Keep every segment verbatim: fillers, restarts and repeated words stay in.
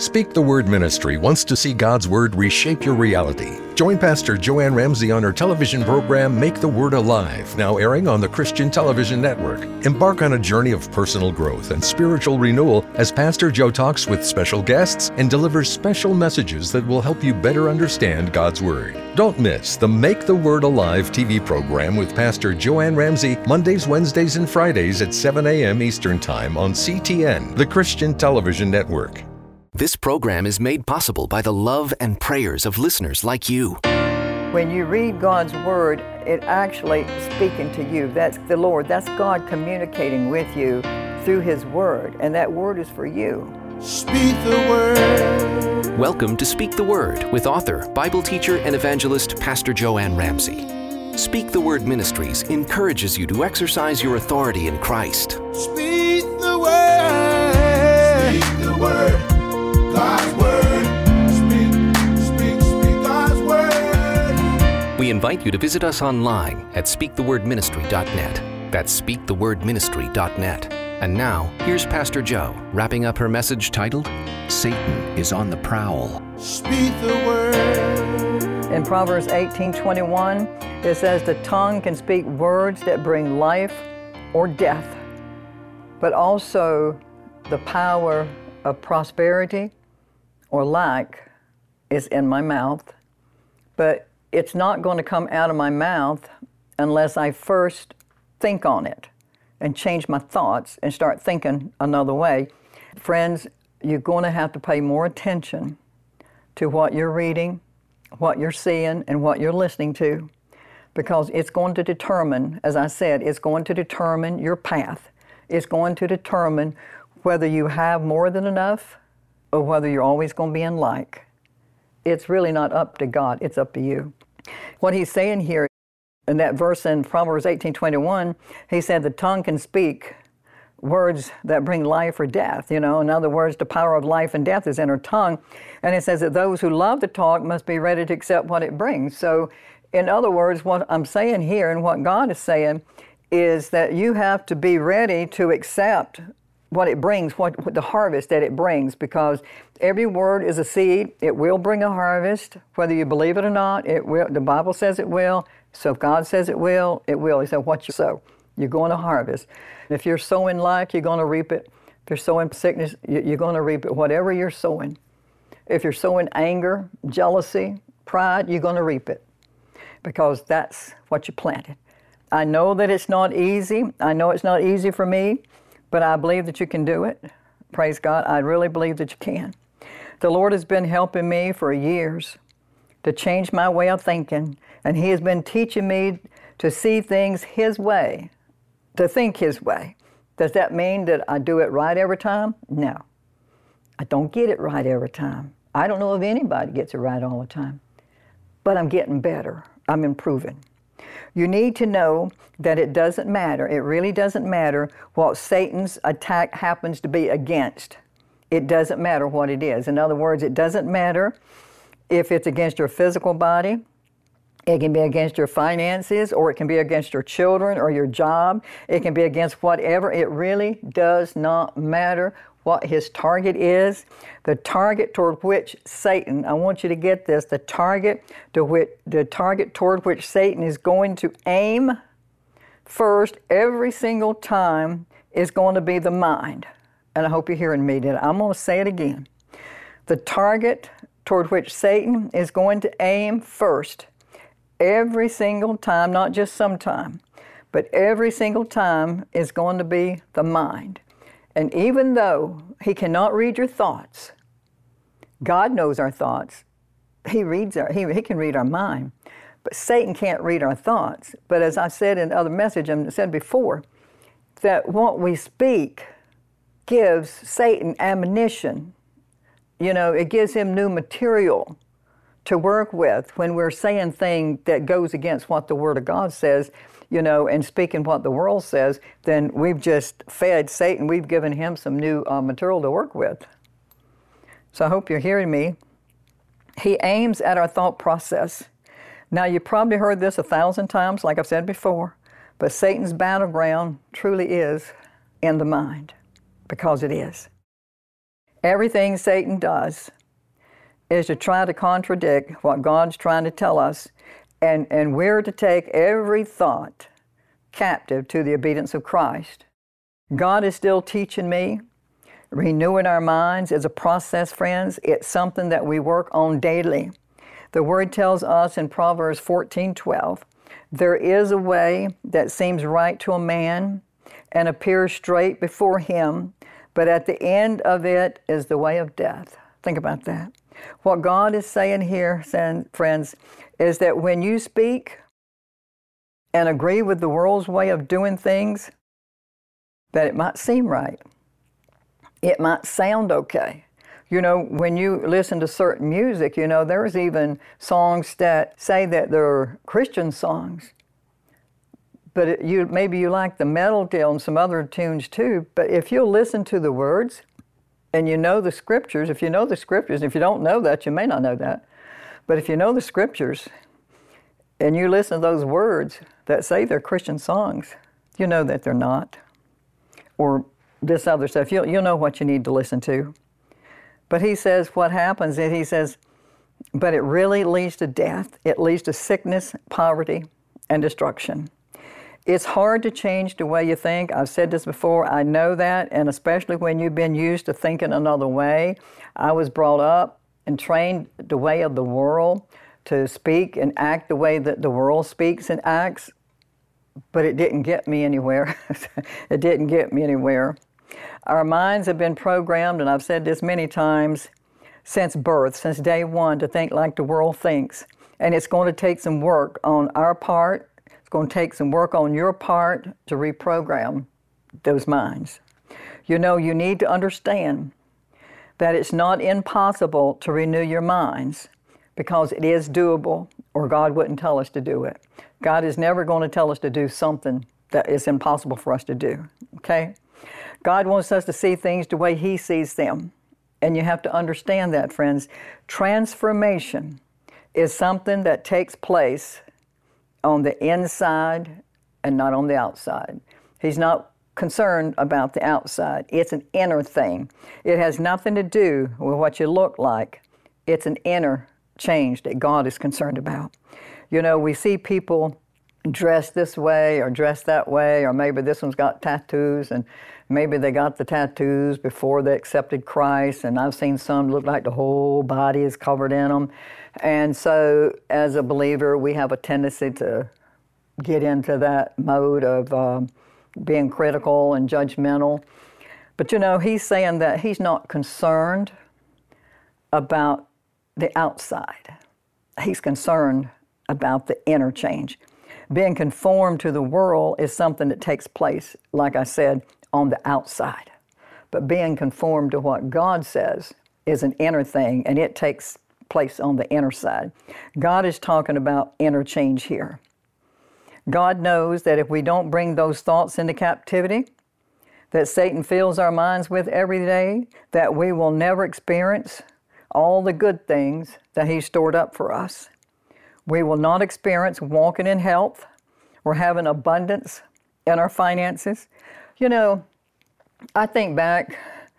Speak the Word Ministry wants to see God's Word reshape your reality. Join Pastor Joanne Ramsey on her television program, Make the Word Alive, now airing on the Christian Television Network. Embark on a journey of personal growth and spiritual renewal as Pastor Joe talks with special guests and delivers special messages that will help you better understand God's Word. Don't miss the Make the Word Alive T V program with Pastor Joanne Ramsey, Mondays, Wednesdays, and Fridays at seven a.m. Eastern Time on C T N, the Christian Television Network. This program is made possible by the love and prayers of listeners like you. When you read God's Word, it actually speaking to you. That's the Lord. That's God communicating with you through His Word, and that Word is for you. Speak the Word. Welcome to Speak the Word with author, Bible teacher, and evangelist Pastor Joanne Ramsey. Speak the Word Ministries encourages you to exercise your authority in Christ. Speak the Word. Speak the Word. God's Word. Speak, speak, speak God's Word. We invite you to visit us online at speak the word ministry dot net. That's speak the word ministry dot net. And now, here's Pastor Joe wrapping up her message titled, Satan is on the Prowl. Speak the Word. In Proverbs eighteen twenty-one, it says, the tongue can speak words that bring life or death, but also the power of prosperity or lack is in my mouth, but it's not going to come out of my mouth unless I first think on it and change my thoughts and start thinking another way. Friends, you're going to have to pay more attention to what you're reading, what you're seeing, and what you're listening to, because it's going to determine, as I said, it's going to determine your path. It's going to determine whether you have more than enough or whether you're always going to be in lack. It's really not up to God, it's up to you. What he's saying here in that verse in Proverbs eighteen twenty-one, he said the tongue can speak words that bring life or death. You know, in other words, the power of life and death is in her tongue. And it says that those who love to talk must be ready to accept what it brings. So, in other words, what I'm saying here and what God is saying is that you have to be ready to accept what it brings, what, what the harvest that it brings, because every word is a seed. It will bring a harvest, whether you believe it or not. It will. The Bible says it will. So if God says it will, it will. He said, what you sow, you're going to harvest. If you're sowing lack, you're going to reap it. If you're sowing sickness, you're going to reap it, whatever you're sowing. If you're sowing anger, jealousy, pride, you're going to reap it, because that's what you planted. I know that it's not easy. I know it's not easy for me, but I believe that you can do it. Praise God. I really believe that you can. The Lord has been helping me for years to change my way of thinking, and He has been teaching me to see things His way, to think His way. Does that mean that I do it right every time? No. I don't get it right every time. I don't know if anybody gets it right all the time, but I'm getting better. I'm improving. You need to know that it doesn't matter, it really doesn't matter what Satan's attack happens to be against. It doesn't matter what it is. In other words, it doesn't matter if it's against your physical body. It can be against your finances, or it can be against your children or your job. It can be against whatever. It really does not matter what his target is. The target toward which Satan, I want you to get this, the target to which the target toward which Satan is going to aim first every single time is going to be the mind. And I hope you're hearing me. I'm going to say it again. The target toward which Satan is going to aim first every single time, not just sometime, but every single time, is going to be the mind. And even though he cannot read your thoughts, God knows our thoughts. He reads our, he, he can read our mind, but Satan can't read our thoughts. But as I said in other message, and said before, that what we speak gives Satan ammunition. You know, it gives him new material to work with when we're saying things that goes against what the Word of God says, you know, and speaking what the world says. Then we've just fed Satan. We've given him some new uh, material to work with. So I hope you're hearing me. He aims at our thought process. Now, you probably heard this a thousand times, like I've said before, but Satan's battleground truly is in the mind, because it is. Everything Satan does is to try to contradict what God's trying to tell us, and, and we're to take every thought captive to the obedience of Christ. God is still teaching me. Renewing our minds is a process, friends. It's something that we work on daily. The Word tells us in Proverbs fourteen twelve, there is a way that seems right to a man and appears straight before him, but at the end of it is the way of death. Think about that. What God is saying here, friends, is that when you speak and agree with the world's way of doing things, that it might seem right. It might sound okay. You know, when you listen to certain music, you know, there's even songs that say that they're Christian songs. But it, you maybe you like the melody and some other tunes too. But if you'll listen to the words and you know the scriptures, if you know the scriptures, if you don't know that, you may not know that. But if you know the scriptures and you listen to those words that say they're Christian songs, you know that they're not. Or this other stuff, you'll, you'll know what you need to listen to. But he says what happens is he says, but it really leads to death. It leads to sickness, poverty, and destruction. It's hard to change the way you think. I've said this before. I know that, and especially when you've been used to thinking another way. I was brought up and trained the way of the world to speak and act the way that the world speaks and acts, but it didn't get me anywhere. It didn't get me anywhere. Our minds have been programmed, and I've said this many times, since birth, since day one, to think like the world thinks. And it's going to take some work on our part. It's going to take some work on your part to reprogram those minds. You know, you need to understand that it's not impossible to renew your minds, because it is doable, or God wouldn't tell us to do it. God is never going to tell us to do something that is impossible for us to do, okay? God wants us to see things the way He sees them. And you have to understand that, friends. Transformation is something that takes place on the inside and not on the outside. He's not concerned about the outside. It's an inner thing. It has nothing to do with what you look like. It's an inner change that God is concerned about. You know, we see people dressed this way or dressed that way, or maybe this one's got tattoos, and maybe they got the tattoos before they accepted Christ, and I've seen some look like the whole body is covered in them. And so as a believer, we have a tendency to get into that mode of uh, being critical and judgmental. But you know, He's saying that He's not concerned about the outside. He's concerned about the inner change. Being conformed to the world is something that takes place, like I said, on the outside. But being conformed to what God says is an inner thing, and it takes place on the inner side. God is talking about inner change here. God knows that if we don't bring those thoughts into captivity, that Satan fills our minds with every day, that we will never experience all the good things that He's stored up for us. We will not experience walking in health or having abundance in our finances. You know, I think back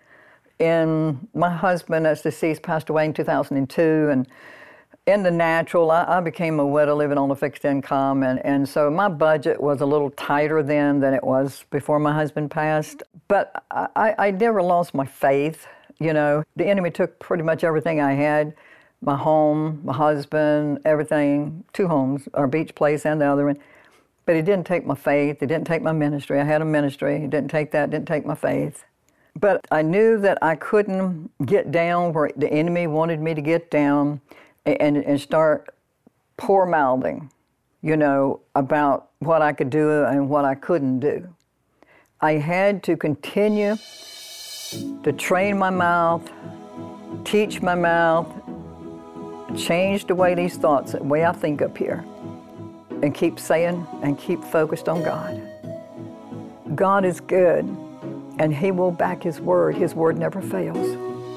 in my husband, as deceased, passed away in two thousand two, and in the natural, I, I became a widow living on a fixed income, and, and so my budget was a little tighter then than it was before my husband passed. But I, I never lost my faith. You know, the enemy took pretty much everything I had. My home, my husband, everything, two homes, our beach place and the other one. But He didn't take my faith. He didn't take my ministry. I had a ministry. He didn't take that, didn't take my faith. But I knew that I couldn't get down where the enemy wanted me to get down and, and start poor-mouthing, you know, about what I could do and what I couldn't do. I had to continue to train my mouth, teach my mouth, change the way these thoughts, the way I think up here, and keep saying and keep focused on God. God is good, and He will back His word. His word never fails.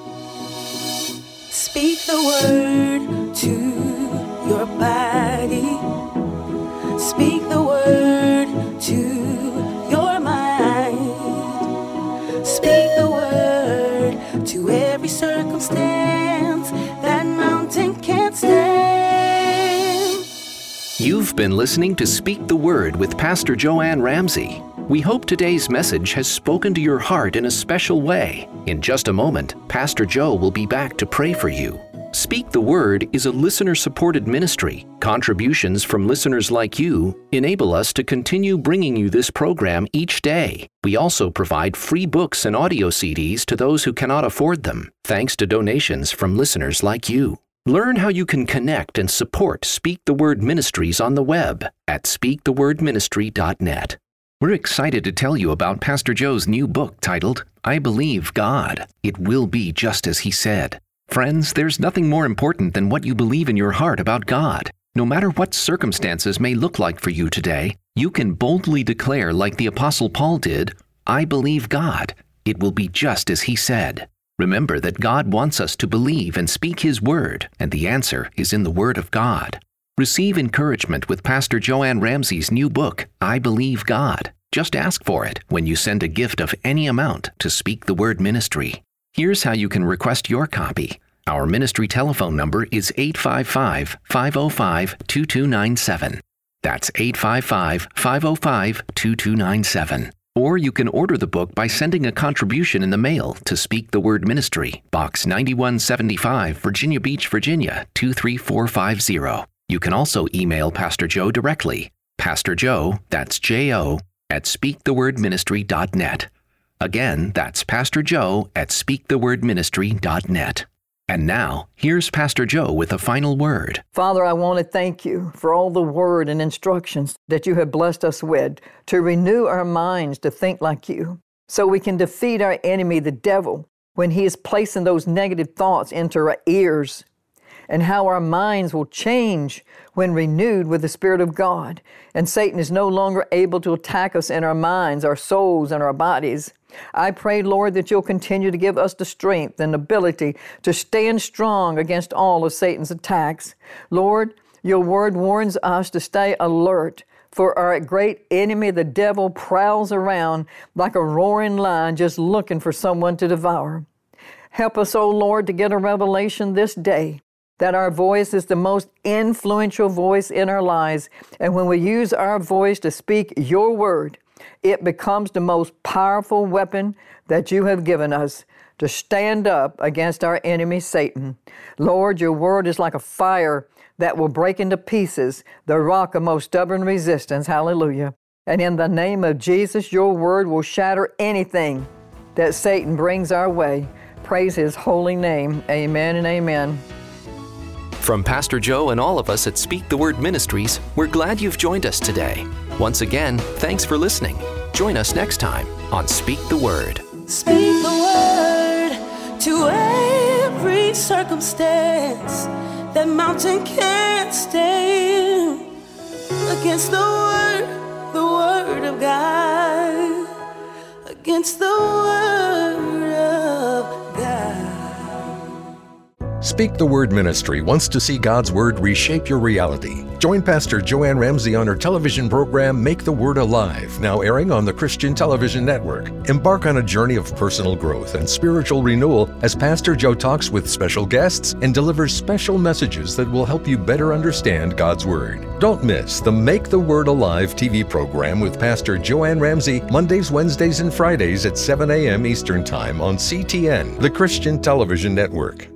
Speak the word to your body. Speak the word to your mind. Speak the word to every You've been listening to Speak the Word with Pastor Joanne Ramsey. We hope today's message has spoken to your heart in a special way. In just a moment, Pastor Joe will be back to pray for you. Speak the Word is a listener-supported ministry. Contributions from listeners like you enable us to continue bringing you this program each day. We also provide free books and audio C Ds to those who cannot afford them, thanks to donations from listeners like you. Learn how you can connect and support Speak the Word Ministries on the web at speak the word ministry dot net. We're excited to tell you about Pastor Joe's new book titled, I Believe God. It Will Be Just As He Said. Friends, there's nothing more important than what you believe in your heart about God. No matter what circumstances may look like for you today, you can boldly declare like the Apostle Paul did, I believe God. It will be just as He said. Remember that God wants us to believe and speak His Word, and the answer is in the Word of God. Receive encouragement with Pastor Joanne Ramsey's new book, I Believe God. Just ask for it when you send a gift of any amount to Speak the Word Ministry. Here's how you can request your copy. Our ministry telephone number is eight five five, five zero five, two two nine seven. That's eight five five, five zero five, two two nine seven. Or you can order the book by sending a contribution in the mail to Speak the Word Ministry, Box ninety-one seventy-five, Virginia Beach, Virginia, two three four five zero. You can also email Pastor Joe directly. Pastor Joe, that's J O, at speak the word ministry dot net. Again, that's Pastor Joe at speak the word ministry dot net. And now, here's Pastor Joe with a final word. Father, I want to thank you for all the word and instructions that you have blessed us with to renew our minds to think like you, so we can defeat our enemy, the devil, when he is placing those negative thoughts into our ears, and how our minds will change when renewed with the Spirit of God. And Satan is no longer able to attack us in our minds, our souls, and our bodies. I pray, Lord, that you'll continue to give us the strength and ability to stand strong against all of Satan's attacks. Lord, your word warns us to stay alert, for our great enemy, the devil, prowls around like a roaring lion just looking for someone to devour. Help us, O Lord, to get a revelation this day that our voice is the most influential voice in our lives. And when we use our voice to speak your word, it becomes the most powerful weapon that you have given us to stand up against our enemy, Satan. Lord, your word is like a fire that will break into pieces the rock of most stubborn resistance. Hallelujah. And in the name of Jesus, your word will shatter anything that Satan brings our way. Praise his holy name. Amen and amen. From Pastor Joe and all of us at Speak the Word Ministries, we're glad you've joined us today. Once again, thanks for listening. Join us next time on Speak the Word. Speak the word to every circumstance. That mountain can't stand against the word, the word of God. Against the word of God. Speak the Word Ministry wants to see God's Word reshape your reality. Join Pastor Joanne Ramsey on her television program, Make the Word Alive, now airing on the Christian Television Network. Embark on a journey of personal growth and spiritual renewal as Pastor Joe talks with special guests and delivers special messages that will help you better understand God's Word. Don't miss the Make the Word Alive T V program with Pastor Joanne Ramsey, Mondays, Wednesdays, and Fridays at seven a.m. Eastern Time on C T N, the Christian Television Network.